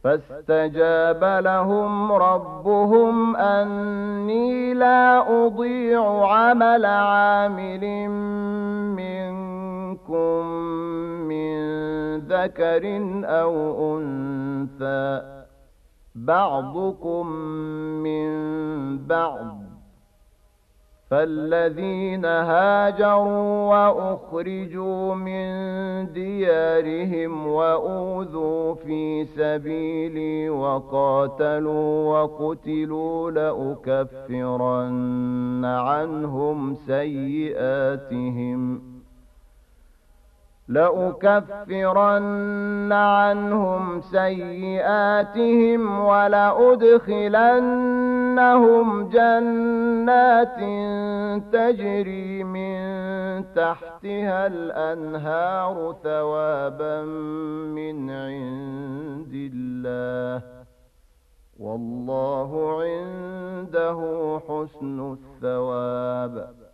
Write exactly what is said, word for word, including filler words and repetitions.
فاستجاب لهم ربهم أني لا أضيع عمل عامل منكم من ذكر أو أنثى بعضكم من بعض، فالذين هاجروا وأخرجوا من ديارهم وأوذوا في سبيلي وقاتلوا وقتلوا لأكفرن عنهم سيئاتهم لأكفرن عنهم سيئاتهم ولأدخلنهم جنات تجري من تحتها الأنهار ثوابا من عند الله، والله عنده حسن الثواب.